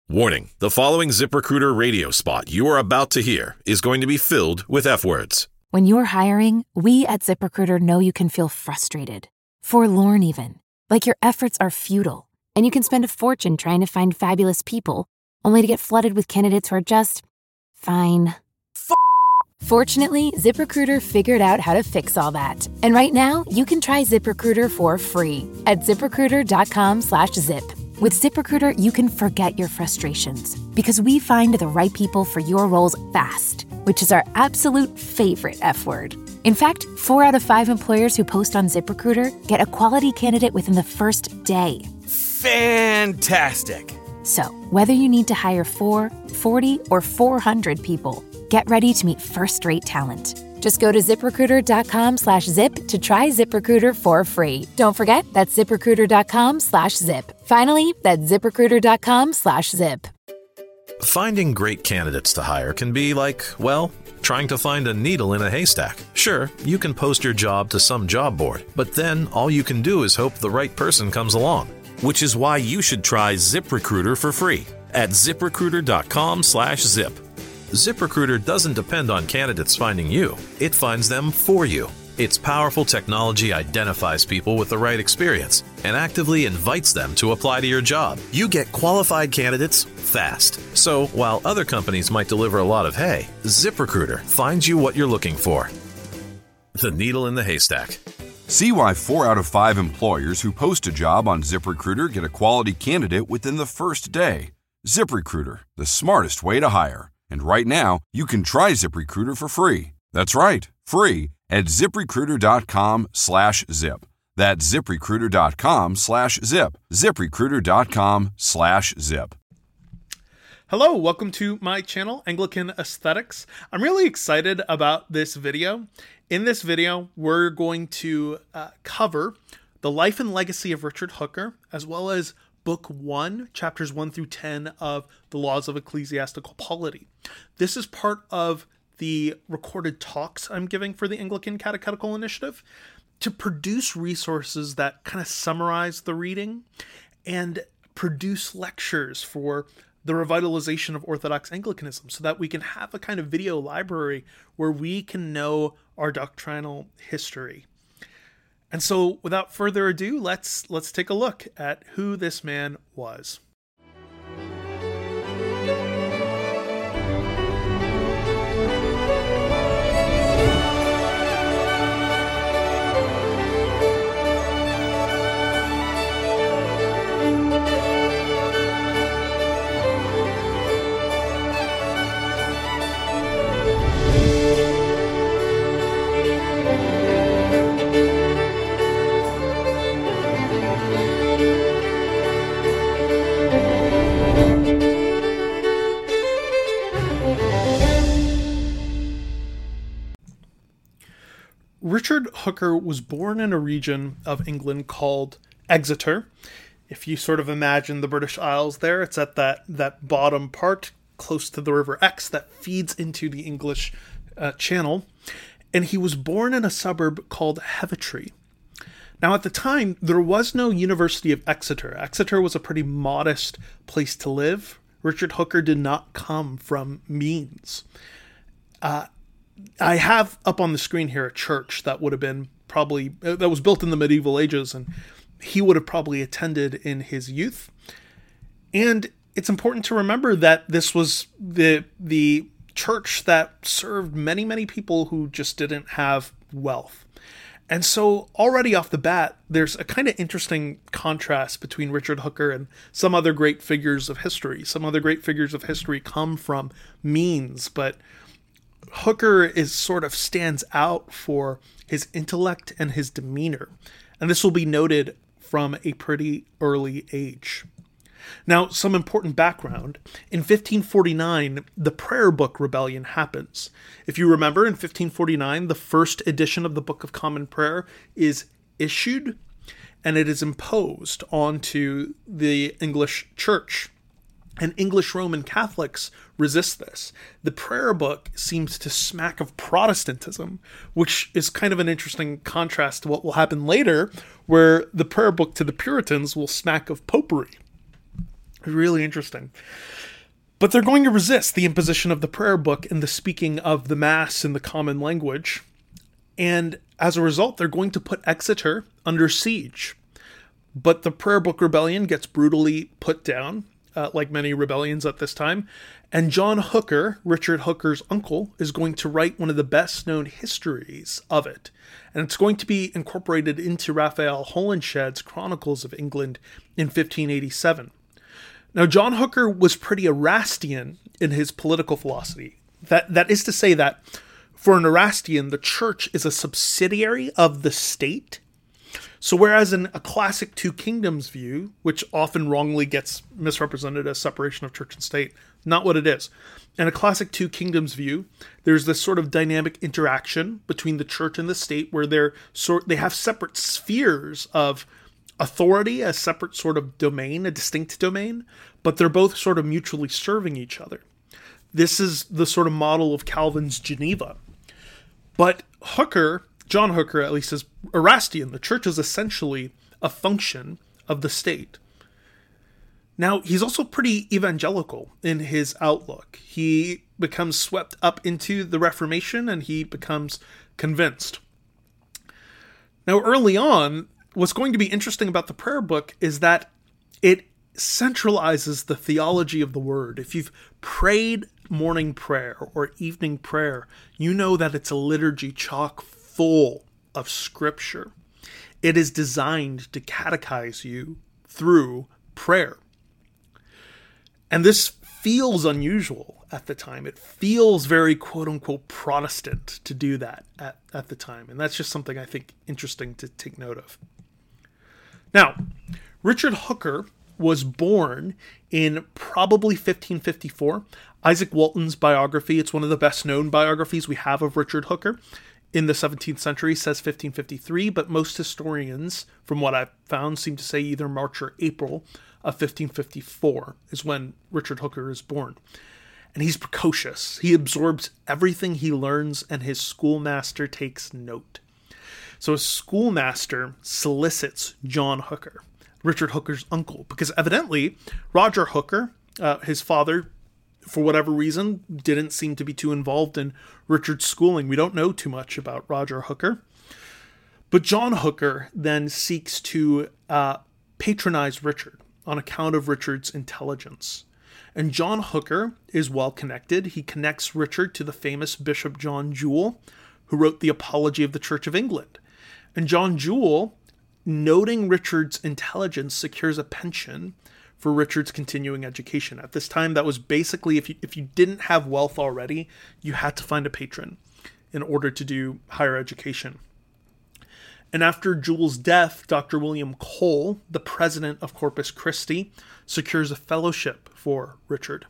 Warning, the following ZipRecruiter radio spot you are about to hear is going to be filled with F-words. When you're hiring, we at ZipRecruiter know you can feel frustrated, forlorn even, like your efforts are futile, and you can spend a fortune trying to find fabulous people, only to get flooded with candidates who are just fine. Fortunately, ZipRecruiter figured out how to fix all that. And right now, you can try ZipRecruiter for free at ZipRecruiter.com/zip. With ZipRecruiter, you can forget your frustrations because we find the right people for your roles fast, which is our absolute favorite F word. In fact, 4 out of 5 employers who post on ZipRecruiter get a quality candidate within the first day. Fantastic. So, whether you need to hire 4, 40, or 400 people, get ready to meet first-rate talent. Just go to ZipRecruiter.com/zip to try ZipRecruiter for free. Don't forget, that's ZipRecruiter.com/zip. Finally, that's ZipRecruiter.com/zip. Finding great candidates to hire can be like, well, trying to find a needle in a haystack. Sure, you can post your job to some job board, but then all you can do is hope the right person comes along. Which is why you should try ZipRecruiter for free at ZipRecruiter.com/zip. ZipRecruiter doesn't depend on candidates finding you. It finds them for you. Its powerful technology identifies people with the right experience and actively invites them to apply to your job. You get qualified candidates fast. So while other companies might deliver a lot of hay, ZipRecruiter finds you what you're looking for. The needle in the haystack. See why 4 out of 5 employers who post a job on ZipRecruiter get a quality candidate within the first day. ZipRecruiter, the smartest way to hire. And right now, you can try ZipRecruiter for free. That's right, free at ZipRecruiter.com/zip. That's ZipRecruiter.com/zip. ZipRecruiter.com/zip. Hello, welcome to my channel, Anglican Aesthetics. I'm really excited about this video. In this video, we're going to cover the life and legacy of Richard Hooker, as well as Book 1, chapters 1 through 10 of the Laws of Ecclesiastical Polity. This is part of the recorded talks I'm giving for the Anglican Catechetical Initiative to produce resources that kind of summarize the reading and produce lectures for the revitalization of Orthodox Anglicanism so that we can have a kind of video library where we can know our doctrinal history. And so, without further ado, let's take a look at who this man was. Richard Hooker was born in a region of England called Exeter. If you sort of imagine the British Isles there, it's at that bottom part close to the River Exe that feeds into the English Channel. And he was born in a suburb called Heavitree. Now, at the time, there was no University of Exeter. Exeter was a pretty modest place to live. Richard Hooker did not come from means. I have up on the screen here a church that would have been that was built in the medieval ages, and he would have probably attended in his youth. And it's important to remember that this was the church that served many, many people who just didn't have wealth. And so already off the bat, there's a kind of interesting contrast between Richard Hooker and some other great figures of history. Some other great figures of history come from means, but Hooker sort of stands out for his intellect and his demeanor. And this will be noted from a pretty early age. Now, some important background. In 1549, the Prayer Book Rebellion happens. If you remember, in 1549, the first edition of the Book of Common Prayer is issued, and it is imposed onto the English Church. And English Roman Catholics resist this. The prayer book seems to smack of Protestantism, which is kind of an interesting contrast to what will happen later, where the prayer book to the Puritans will smack of popery. Really interesting. But they're going to resist the imposition of the prayer book and the speaking of the Mass in the common language. And as a result, they're going to put Exeter under siege. But the prayer book rebellion gets brutally put down, like many rebellions at this time. And John Hooker, Richard Hooker's uncle, is going to write one of the best known histories of it. And it's going to be incorporated into Raphael Holinshed's Chronicles of England in 1587. Now, John Hooker was pretty Erastian in his political philosophy. That is to say that for an Erastian, the church is a subsidiary of the state. So whereas in a classic two kingdoms view, which often wrongly gets misrepresented as separation of church and state, not what it is. In a classic two kingdoms view, there's this sort of dynamic interaction between the church and the state where they have separate spheres of authority, a separate sort of domain, a distinct domain, but they're both sort of mutually serving each other. This is the sort of model of Calvin's Geneva. But Hooker, John Hooker at least, is Erastian. The church is essentially a function of the state. Now, he's also pretty evangelical in his outlook. He becomes swept up into the Reformation and he becomes convinced. Now, early on, what's going to be interesting about the prayer book is that it centralizes the theology of the word. If you've prayed morning prayer or evening prayer, you know that it's a liturgy chock full of scripture. It is designed to catechize you through prayer. And this feels unusual at the time. It feels very quote-unquote Protestant to do that at the time. And that's just something I think interesting to take note of. Now, Richard Hooker was born in probably 1554. Isaac Walton's biography, it's one of the best known biographies we have of Richard Hooker in the 17th century, says 1553, but most historians, from what I've found, seem to say either March or April of 1554 is when Richard Hooker is born. And he's precocious. He absorbs everything he learns, and his schoolmaster takes note. So his schoolmaster solicits John Hooker, Richard Hooker's uncle, because evidently Roger Hooker, his father, for whatever reason, didn't seem to be too involved in Richard's schooling. We don't know too much about Roger Hooker. But John Hooker then seeks to patronize Richard on account of Richard's intelligence. And John Hooker is well connected. He connects Richard to the famous Bishop John Jewel, who wrote the Apology of the Church of England. And John Jewel, noting Richard's intelligence, secures a pension for Richard's continuing education. At this time, that was basically, if you didn't have wealth already, you had to find a patron in order to do higher education. And after Jewel's death, Dr. William Cole, the president of Corpus Christi, secures a fellowship for Richard.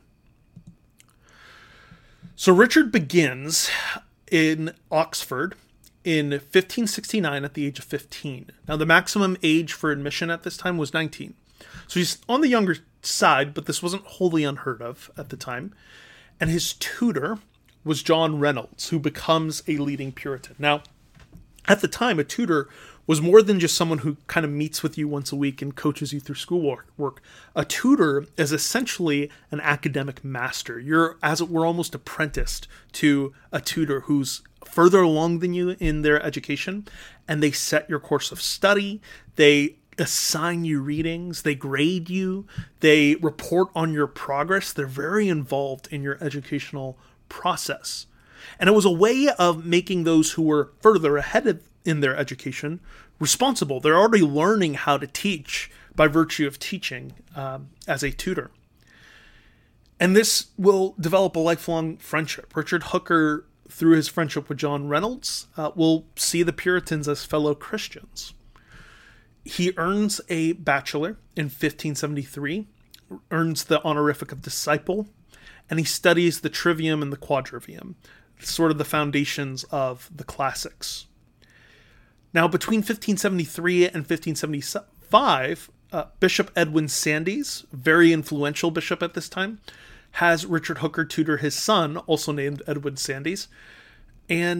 So Richard begins in Oxford in 1569 at the age of 15. Now, the maximum age for admission at this time was 19. So he's on the younger side, but this wasn't wholly unheard of at the time. And his tutor was John Reynolds, who becomes a leading Puritan. Now, at the time, a tutor was more than just someone who kind of meets with you once a week and coaches you through schoolwork. A tutor is essentially an academic master. You're, as it were, almost apprenticed to a tutor who's further along than you in their education, and they set your course of study. They assign you readings. They grade you. They report on your progress. They're very involved in your educational process. And it was a way of making those who were further ahead in their education responsible. They're already learning how to teach by virtue of teaching as a tutor. And this will develop a lifelong friendship. Richard Hooker, through his friendship with John Reynolds, will see the Puritans as fellow Christians. He earns a bachelor in 1573, earns the honorific of disciple, and he studies the Trivium and the Quadrivium, sort of the foundations of the classics. Now, between 1573 and 1575, Bishop Edwin Sandys, very influential bishop at this time, has Richard Hooker tutor his son, also named Edwin Sandys. And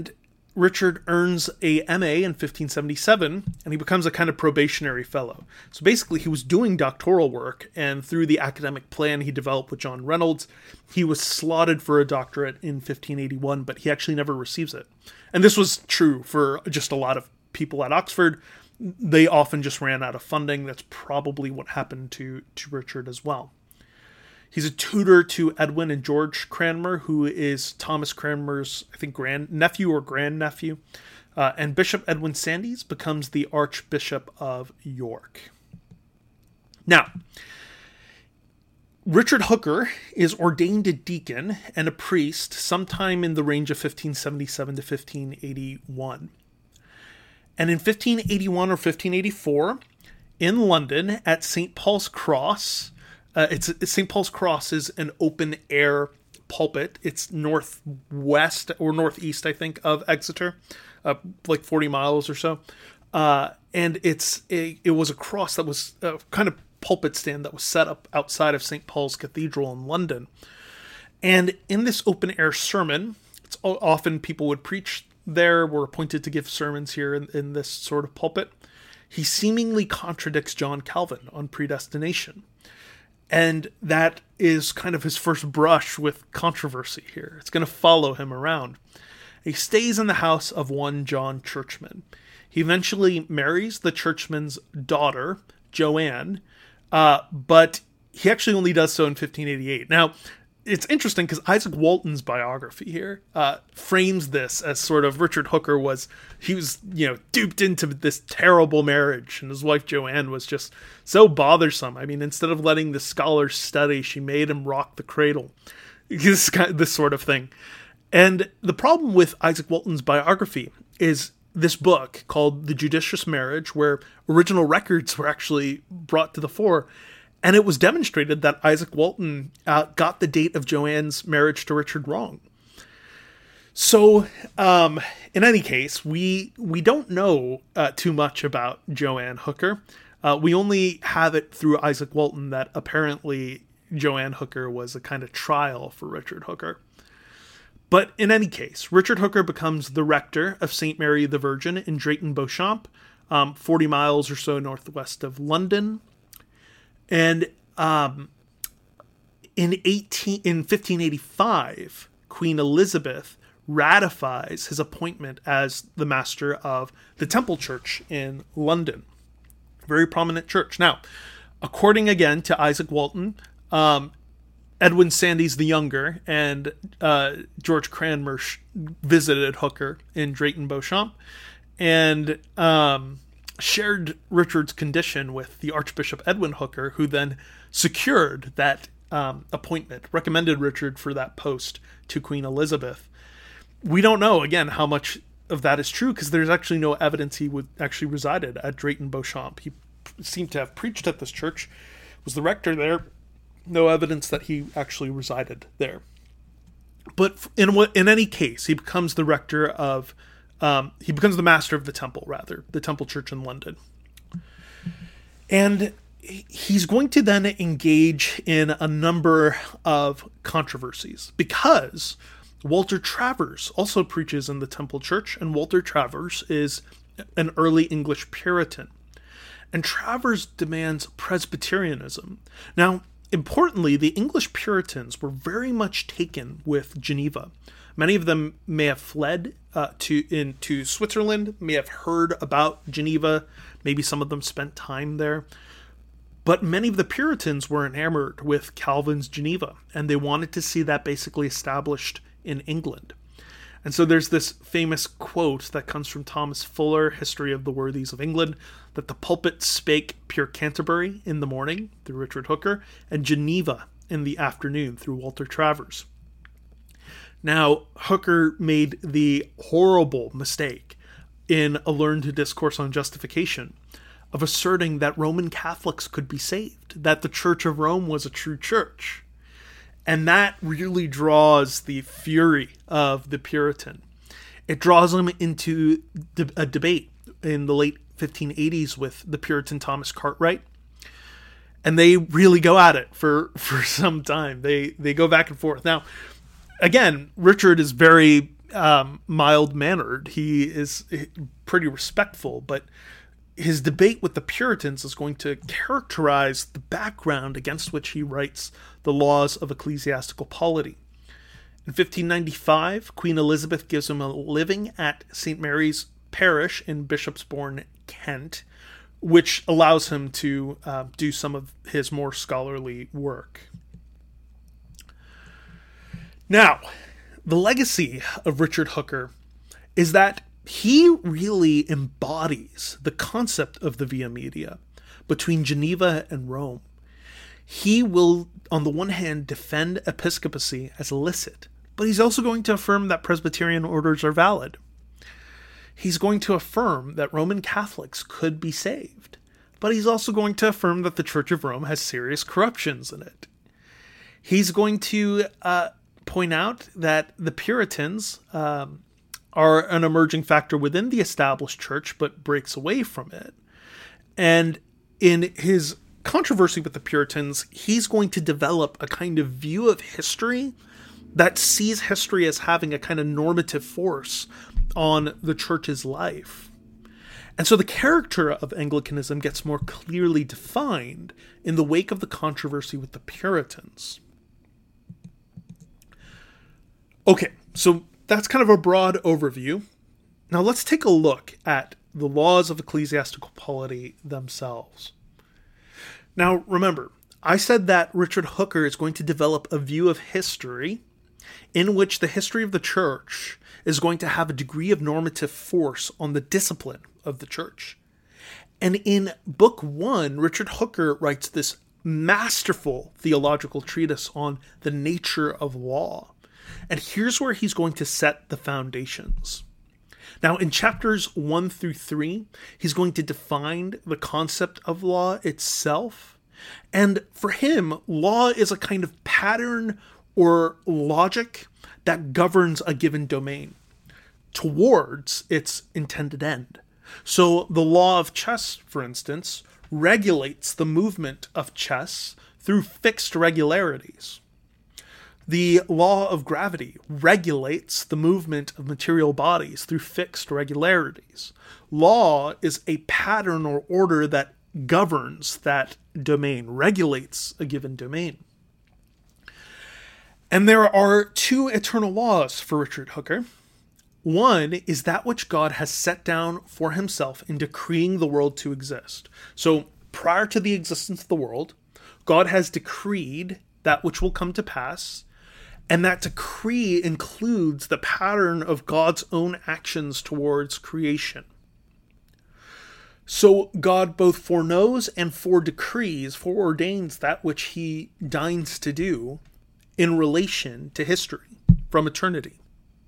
Richard earns a MA in 1577, and he becomes a kind of probationary fellow. So basically, he was doing doctoral work, and through the academic plan he developed with John Reynolds, he was slotted for a doctorate in 1581, but he actually never receives it. And this was true for just a lot of people at Oxford. They often just ran out of funding. That's probably what happened to Richard as well. He's a tutor to Edwin and George Cranmer, who is Thomas Cranmer's, I think, grandnephew or grandnephew. And Bishop Edwin Sandys becomes the Archbishop of York. Now, Richard Hooker is ordained a deacon and a priest sometime in the range of 1577 to 1581. And in 1581 or 1584, in London at St. Paul's Cross, St. Paul's Cross is an open-air pulpit. It's northwest or northeast, I think, of Exeter, like 40 miles or so. And it was a cross that was a kind of pulpit stand that was set up outside of St. Paul's Cathedral in London. And in this open-air sermon, it's often people would preach there, were appointed to give sermons here in this sort of pulpit. He seemingly contradicts John Calvin on predestination. And that is kind of his first brush with controversy here. It's going to follow him around. He stays in the house of one John Churchman. He eventually marries the Churchman's daughter, Joanne, but he actually only does so in 1588. Now, it's interesting because Isaac Walton's biography here frames this as sort of Richard Hooker was duped into this terrible marriage, and his wife Joanne was just so bothersome. I mean, instead of letting the scholars study, she made him rock the cradle. This sort of thing. And the problem with Isaac Walton's biography is this book called The Judicious Marriage, where original records were actually brought to the fore. And it was demonstrated that Isaac Walton got the date of Joanne's marriage to Richard wrong. So, in any case, we don't know too much about Joanne Hooker. We only have it through Isaac Walton that apparently Joanne Hooker was a kind of trial for Richard Hooker. But in any case, Richard Hooker becomes the rector of St. Mary the Virgin in Drayton Beauchamp, 40 miles or so northwest of London. And in 1585, Queen Elizabeth ratifies his appointment as the master of the Temple Church in London. Very prominent church. Now, according again to Isaac Walton, Edwin Sandys the Younger and George Cranmer visited Hooker in Drayton Beauchamp and shared Richard's condition with the Archbishop Edwin Hooker, who then secured that appointment, recommended Richard for that post to Queen Elizabeth. We don't know, again, how much of that is true, because there's actually no evidence he would actually resided at Drayton Beauchamp. He seemed to have preached at this church, was the rector there. No evidence that he actually resided there. But in any case, he becomes the rector of he becomes the master of the temple, rather, the Temple Church in London. And he's going to then engage in a number of controversies because Walter Travers also preaches in the Temple Church, and Walter Travers is an early English Puritan. And Travers demands Presbyterianism. Now, importantly, the English Puritans were very much taken with Geneva. Many of them may have fled to Switzerland, may have heard about Geneva. Maybe some of them spent time there. But many of the Puritans were enamored with Calvin's Geneva, and they wanted to see that basically established in England. And so there's this famous quote that comes from Thomas Fuller, History of the Worthies of England, that the pulpit spake pure Canterbury in the morning through Richard Hooker, and Geneva in the afternoon through Walter Travers. Now, Hooker made the horrible mistake in A Learned Discourse on Justification of asserting that Roman Catholics could be saved, that the Church of Rome was a true church. And that really draws the fury of the Puritan. It draws him into a debate in the late 1580s with the Puritan Thomas Cartwright. And they really go at it for some time. They go back and forth. Now, again, Richard is very mild-mannered. He is pretty respectful, but his debate with the Puritans is going to characterize the background against which he writes the Laws of Ecclesiastical Polity. In 1595, Queen Elizabeth gives him a living at St. Mary's Parish in Bishopsbourne, Kent, which allows him to do some of his more scholarly work. Now, the legacy of Richard Hooker is that he really embodies the concept of the Via Media between Geneva and Rome. He will, on the one hand, defend episcopacy as illicit, but he's also going to affirm that Presbyterian orders are valid. He's going to affirm that Roman Catholics could be saved, but he's also going to affirm that the Church of Rome has serious corruptions in it. He's going to point out that the Puritans are an emerging factor within the established church, but breaks away from it. And in his controversy with the Puritans, he's going to develop a kind of view of history that sees history as having a kind of normative force on the church's life. And so the character of Anglicanism gets more clearly defined in the wake of the controversy with the Puritans. Okay, so that's kind of a broad overview. Now let's take a look at the laws of ecclesiastical polity themselves. Now remember, I said that Richard Hooker is going to develop a view of history in which the history of the church is going to have a degree of normative force on the discipline of the church. And in Book 1, Richard Hooker writes this masterful theological treatise on the nature of law. And here's where he's going to set the foundations. Now, in chapters 1 through 3, he's going to define the concept of law itself. And for him, law is a kind of pattern or logic that governs a given domain towards its intended end. So the law of chess, for instance, regulates the movement of chess through fixed regularities. The law of gravity regulates the movement of material bodies through fixed regularities. Law is a pattern or order that governs that domain, regulates a given domain. And there are two eternal laws for Richard Hooker. One is that which God has set down for himself in decreeing the world to exist. So prior to the existence of the world, God has decreed that which will come to pass, and that decree includes the pattern of God's own actions towards creation. So God both foreknows and foreordains that which he deigns to do in relation to history from eternity.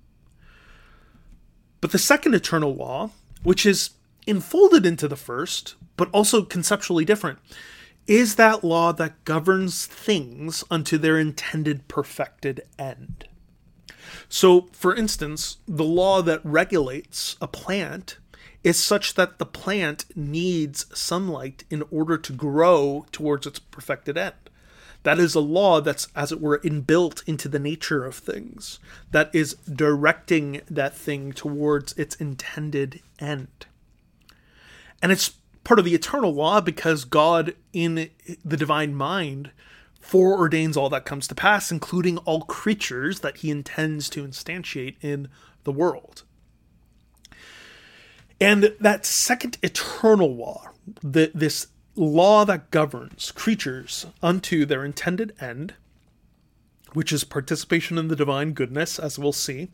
But the second eternal law, which is enfolded into the first, but also conceptually different, is that law that governs things unto their intended perfected end. So, for instance, the law that regulates a plant is such that the plant needs sunlight in order to grow towards its perfected end. That is a law that's, as it were, inbuilt into the nature of things, that is directing that thing towards its intended end. And it's part of the eternal law because God, in the divine mind, foreordains all that comes to pass, including all creatures that he intends to instantiate in the world. And that second eternal law, this law that governs creatures unto their intended end, which is participation in the divine goodness, as we'll see,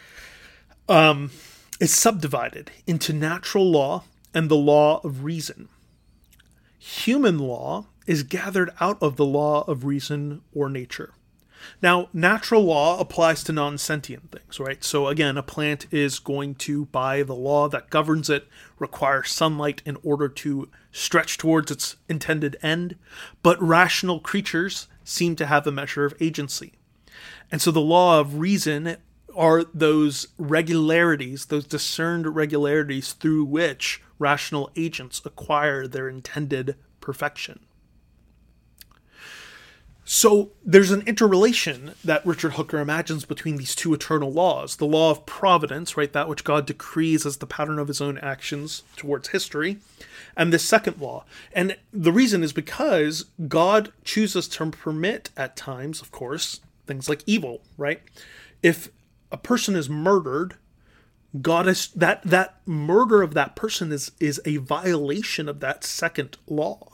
is subdivided into natural law and the law of reason. Human law is gathered out of the law of reason or nature. Now, natural law applies to non-sentient things, right? So again, a plant is going to, by the law that governs it, require sunlight in order to stretch towards its intended end. But rational creatures seem to have a measure of agency. And so the law of reason are those regularities, those discerned regularities through which rational agents acquire their intended perfection. So there's an interrelation that Richard Hooker imagines between these two eternal laws. The law of providence, right, that which God decrees as the pattern of his own actions towards history, and this second law. And the reason is because God chooses to permit at times, of course, things like evil, right? If a person is murdered, God is that murder of that person is a violation of that second law,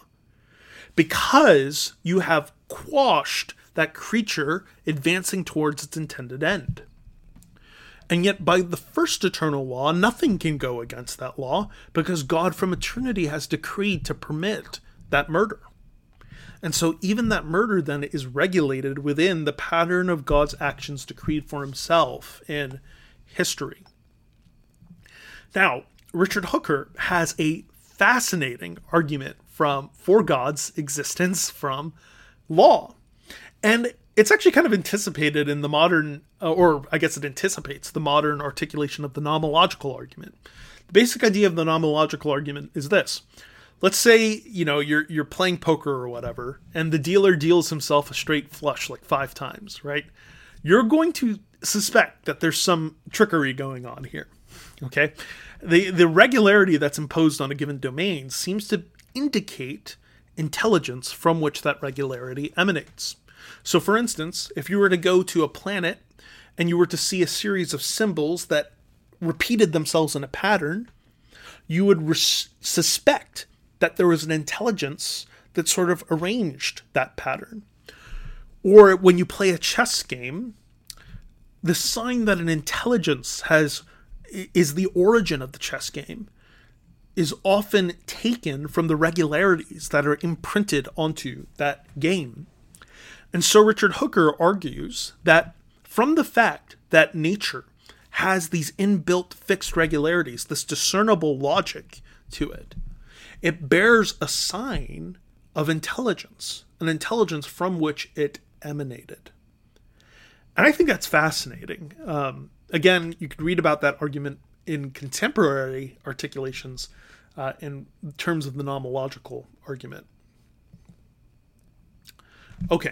because you have quashed that creature advancing towards its intended end. And yet by the first eternal law, nothing can go against that law, because God from eternity has decreed to permit that murder. And so even that murder then is regulated within the pattern of God's actions decreed for himself in history. Now, Richard Hooker has a fascinating argument for God's existence from law. And it's actually kind of anticipated in the modern, or I guess it anticipates the modern articulation of the nomological argument. The basic idea of the nomological argument is this. Let's say, you're playing poker or whatever, and the dealer deals himself a straight flush like 5 times, right? You're going to suspect that there's some trickery going on here, okay? The regularity that's imposed on a given domain seems to indicate intelligence from which that regularity emanates. So for instance, if you were to go to a planet and you were to see a series of symbols that repeated themselves in a pattern, you would suspect that there was an intelligence that sort of arranged that pattern. Or when you play a chess game, the sign that an intelligence is the origin of the chess game is often taken from the regularities that are imprinted onto that game. And so Richard Hooker argues that from the fact that nature has these inbuilt fixed regularities, this discernible logic to it, it bears a sign of intelligence, an intelligence from which it emanated. And I think that's fascinating. Again, you could read about that argument in contemporary articulations in terms of the nomological argument. Okay.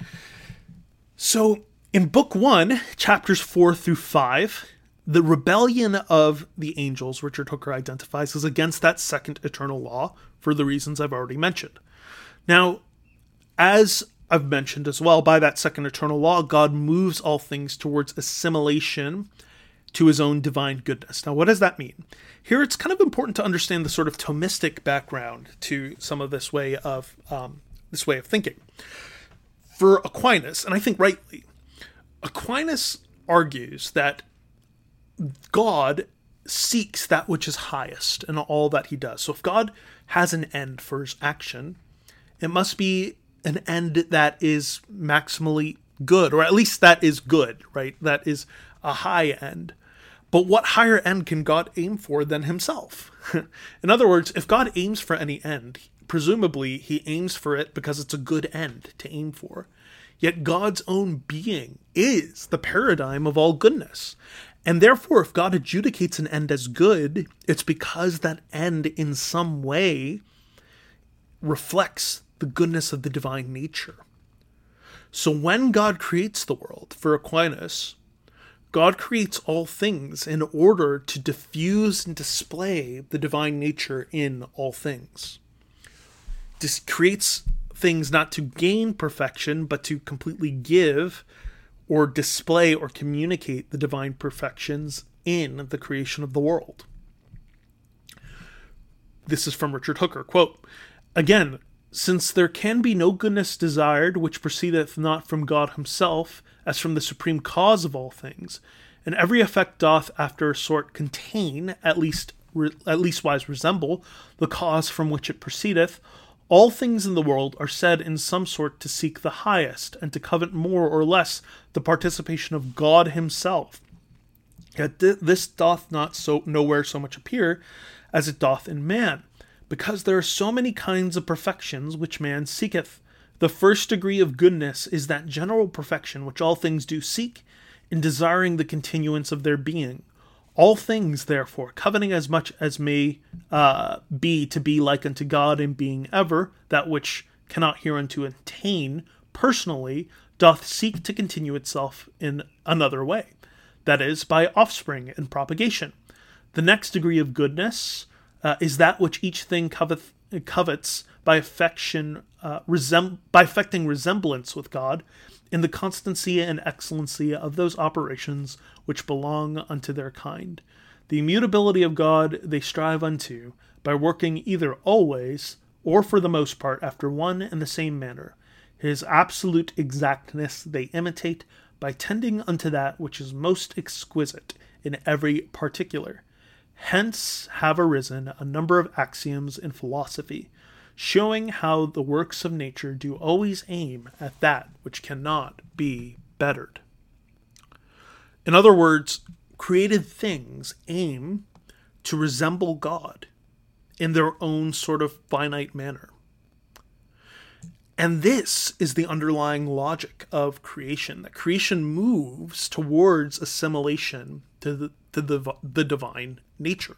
So in Book 1, chapters 4 through 5, the rebellion of the angels, Richard Hooker identifies, is against that second eternal law for the reasons I've already mentioned. Now, as I've mentioned as well, by that second eternal law, God moves all things towards assimilation to his own divine goodness. Now, what does that mean? Here, it's kind of important to understand the sort of Thomistic background to some of this way of thinking. For Aquinas, and I think rightly, Aquinas argues that God seeks that which is highest in all that he does. So if God has an end for his action, it must be an end that is maximally good, or at least that is good, right? That is a high end. But what higher end can God aim for than himself? In other words, if God aims for any end, presumably he aims for it because it's a good end to aim for. Yet God's own being is the paradigm of all goodness. And therefore, if God adjudicates an end as good, it's because that end in some way reflects the goodness of the divine nature. So when God creates the world, for Aquinas, God creates all things in order to diffuse and display the divine nature in all things. This creates things not to gain perfection, but to completely give or display or communicate the divine perfections in the creation of the world. This is from Richard Hooker. Quote, again, since there can be no goodness desired which proceedeth not from God himself, as from the supreme cause of all things, and every effect doth after a sort contain, at leastwise resemble, the cause from which it proceedeth, all things in the world are said in some sort to seek the highest, and to covet more or less the participation of God himself. Yet this doth not nowhere so much appear as it doth in man, because there are so many kinds of perfections which man seeketh. The first degree of goodness is that general perfection which all things do seek, in desiring the continuance of their being. All things, therefore, coveting as much as may be to be like unto God in being ever, that which cannot hereunto attain, personally doth seek to continue itself in another way, that is, by offspring and propagation. The next degree of goodness is that which each thing covets by affecting resemblance with God, in the constancy and excellency of those operations which belong unto their kind. The immutability of God they strive unto, by working either always, or for the most part after one and the same manner. His absolute exactness they imitate, by tending unto that which is most exquisite in every particular. Hence have arisen a number of axioms in philosophy, showing how the works of nature do always aim at that which cannot be bettered. In other words, created things aim to resemble God in their own sort of finite manner. And this is the underlying logic of creation, that creation moves towards assimilation to the divine nature.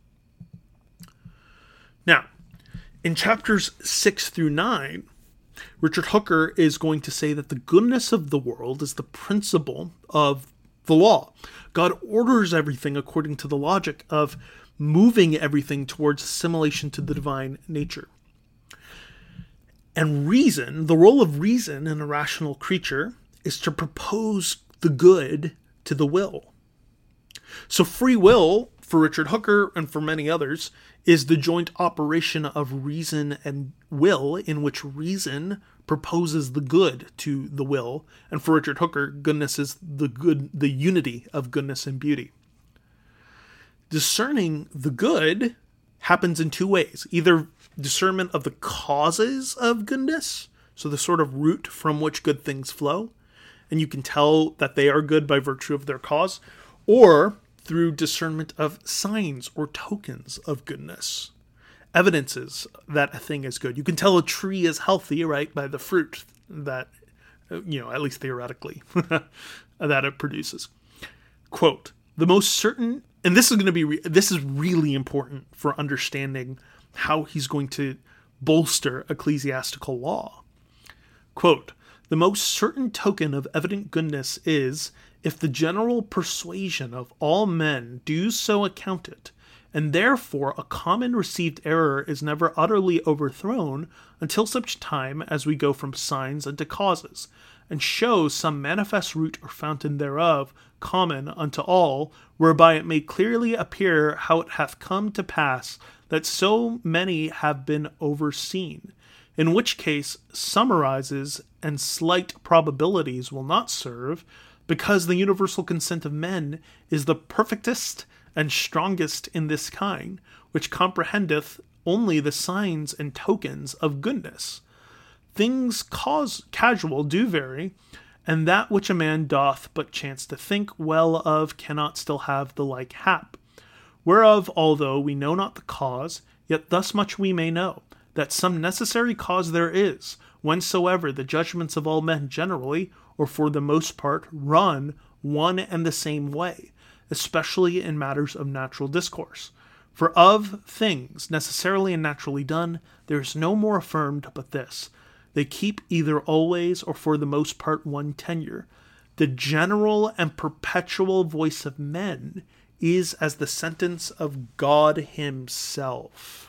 Now, in chapters 6 through 9, Richard Hooker is going to say that the goodness of the world is the principle of the law. God orders everything according to the logic of moving everything towards assimilation to the divine nature. And reason, the role of reason in a rational creature, is to propose the good to the will. So free will, for Richard Hooker and for many others, is the joint operation of reason and will, in which reason proposes the good to the will, and for Richard Hooker, goodness is the unity of goodness and beauty. Discerning the good happens in two ways: either discernment of the causes of goodness, so the sort of root from which good things flow, and you can tell that they are good by virtue of their cause, or through discernment of signs or tokens of goodness, evidences that a thing is good. You can tell a tree is healthy, right, by the fruit that, at least theoretically, that it produces. Quote, the most certain, and this is going to be, this is really important for understanding how he's going to bolster ecclesiastical law. Quote, the most certain token of evident goodness is, if the general persuasion of all men do so account it, and therefore a common received error is never utterly overthrown until such time as we go from signs unto causes, and show some manifest root or fountain thereof common unto all, whereby it may clearly appear how it hath come to pass that so many have been overseen, in which case summarizes and slight probabilities will not serve, because the universal consent of men is the perfectest and strongest in this kind, which comprehendeth only the signs and tokens of goodness. Things casual do vary, and that which a man doth but chance to think well of cannot still have the like hap. Whereof, although we know not the cause, yet thus much we may know, that some necessary cause there is, whensoever the judgments of all men generally, or for the most part, run one and the same way, especially in matters of natural discourse. For of things necessarily and naturally done, there is no more affirmed but this: they keep either always or for the most part one tenure. The general and perpetual voice of men is as the sentence of God himself.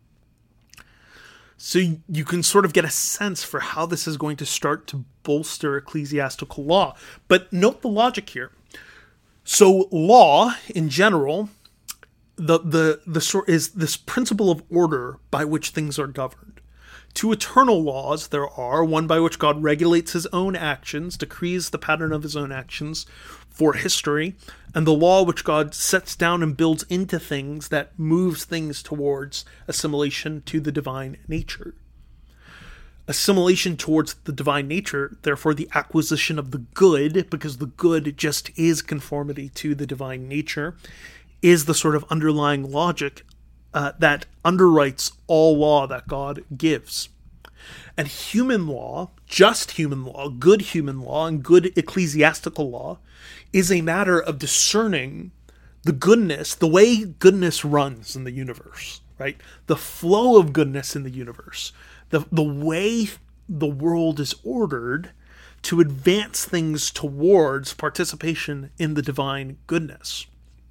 So you can sort of get a sense for how this is going to start to bolster ecclesiastical law. But note the logic here. So law, in general, the sort is this principle of order by which things are governed. Two eternal laws there are, one by which God regulates his own actions, decrees the pattern of his own actions for history, and the law which God sets down and builds into things that moves things towards assimilation to the divine nature. Assimilation towards the divine nature, therefore the acquisition of the good, because the good just is conformity to the divine nature, is the sort of underlying logic that underwrites all law that God gives. And human law, just human law, good human law, and good ecclesiastical law is a matter of discerning the goodness, the way goodness runs in the universe, right? The flow of goodness in the universe, the way the world is ordered to advance things towards participation in the divine goodness.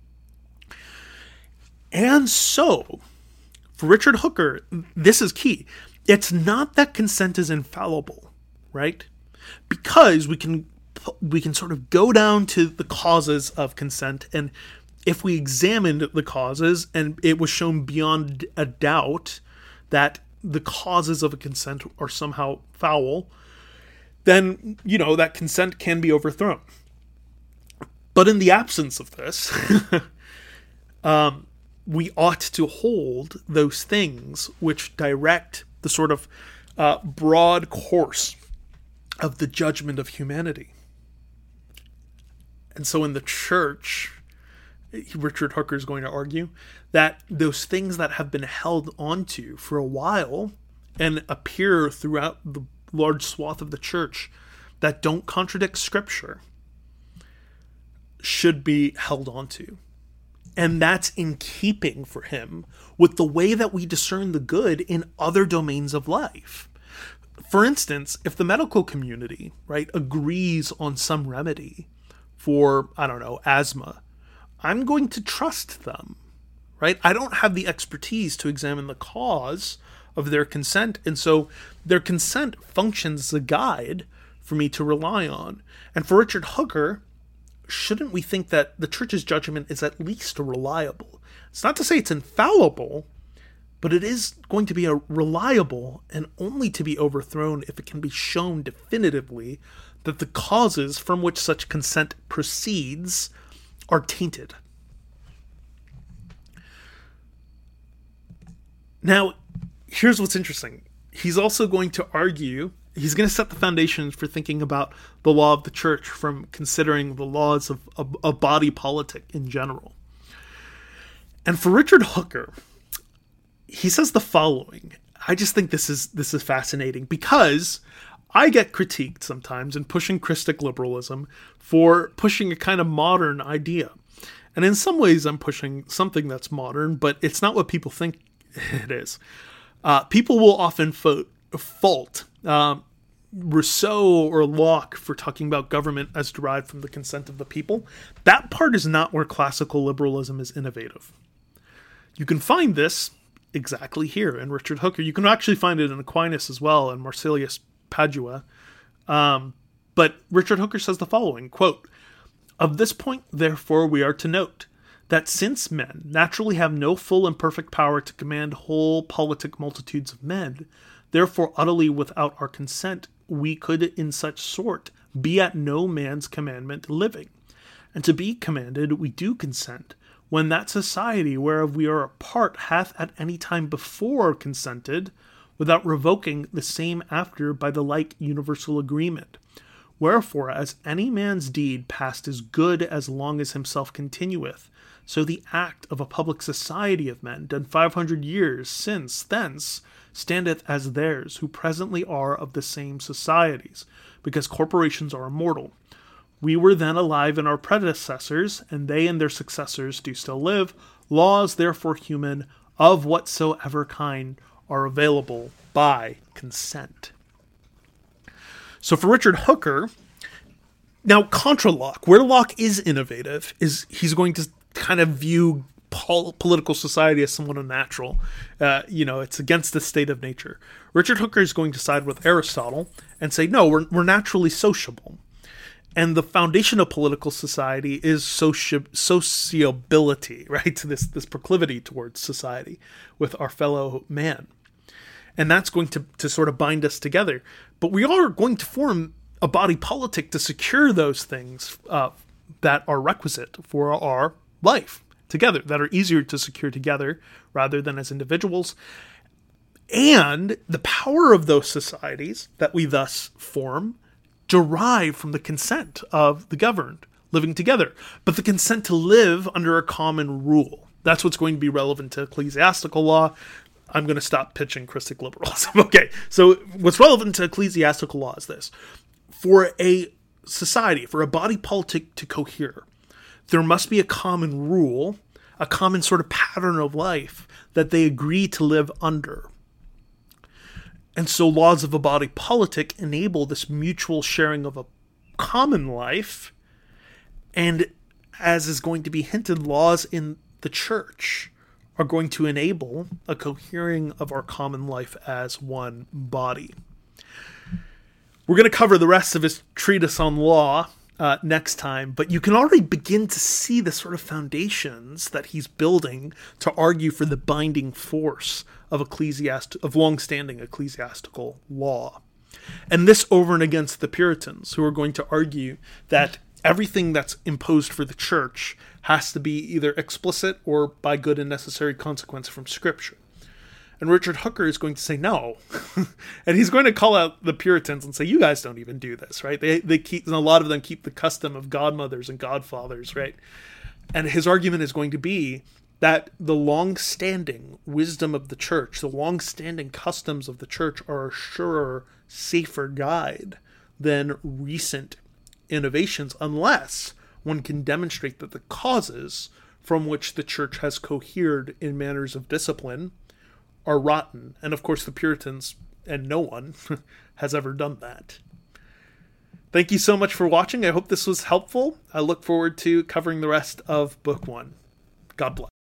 And so, for Richard Hooker, this is key. It's not that consent is infallible, right? Because we can sort of go down to the causes of consent, and if we examined the causes and it was shown beyond a doubt that the causes of a consent are somehow foul, then, that consent can be overthrown. But in the absence of this, we ought to hold those things which direct the sort of broad course of the judgment of humanity. And so in the church, Richard Hooker is going to argue that those things that have been held onto for a while and appear throughout the large swath of the church that don't contradict Scripture should be held onto. And that's in keeping for him with the way that we discern the good in other domains of life. For instance, if the medical community, right, agrees on some remedy for, asthma, I'm going to trust them, right? I don't have the expertise to examine the cause of their consent, and so their consent functions as a guide for me to rely on. And for Richard Hooker, shouldn't we think that the church's judgment is at least reliable? It's not to say it's infallible, but it is going to be a reliable and only to be overthrown if it can be shown definitively that the causes from which such consent proceeds are tainted. Now, here's what's interesting. He's also going to argue, he's going to set the foundations for thinking about the law of the church from considering the laws of body politic in general. And for Richard Hooker, he says the following. I just think this is fascinating because I get critiqued sometimes in pushing Christic liberalism for pushing a kind of modern idea. And in some ways I'm pushing something that's modern, but it's not what people think it is. People will often fault Rousseau or Locke for talking about government as derived from the consent of the people. That part is not where classical liberalism is innovative. You can find this exactly here in Richard Hooker. You can actually find it in Aquinas as well, and Marsilius Padua. But Richard Hooker says the following, quote, "Of this point, therefore, we are to note that since men naturally have no full and perfect power to command whole politic multitudes of men, therefore utterly without our consent, we could in such sort be at no man's commandment living. And to be commanded we do consent, when that society whereof we are a part hath at any time before consented, without revoking the same after by the like universal agreement. Wherefore, as any man's deed past is good as long as himself continueth, so the act of a public society of men done 500 years since thence standeth as theirs who presently are of the same societies, because corporations are immortal. We were then alive in our predecessors, and they and their successors do still live. Laws, therefore human, of whatsoever kind, are available by consent." So for Richard Hooker, now contra Locke, where Locke is innovative, is he's going to kind of view political society as somewhat unnatural. It's against the state of nature. Richard Hooker is going to side with Aristotle and say, no, we're naturally sociable. And the foundation of political society is sociability, right? This proclivity towards society with our fellow man. And that's going to sort of bind us together. But we are going to form a body politic to secure those things that are requisite for our life together, that are easier to secure together rather than as individuals. And the power of those societies that we thus form derive from the consent of the governed living together, but the consent to live under a common rule. That's what's going to be relevant to ecclesiastical law. I'm going to stop pitching Christic liberalism. Okay, so what's relevant to ecclesiastical law is this. For a society, for a body politic to cohere, there must be a common rule, a common sort of pattern of life that they agree to live under. And so laws of a body politic enable this mutual sharing of a common life. And as is going to be hinted, laws in the church are going to enable a cohering of our common life as one body. We're going to cover the rest of his treatise on law next time, but you can already begin to see the sort of foundations that he's building to argue for the binding force of long-standing ecclesiastical law. And this over and against the Puritans, who are going to argue that everything that's imposed for the church has to be either explicit or by good and necessary consequence from Scripture. And Richard Hooker is going to say no. And he's going to call out the Puritans and say, you guys don't even do this, right? They keep, and a lot of them keep the custom of godmothers and godfathers, right? And his argument is going to be that the long-standing wisdom of the church, the long-standing customs of the church are a surer, safer guide than recent innovations, unless one can demonstrate that the causes from which the church has cohered in manners of discipline are rotten. And of course the Puritans, and no one, has ever done that. Thank you so much for watching. I hope this was helpful. I look forward to covering the rest of Book 1. God bless.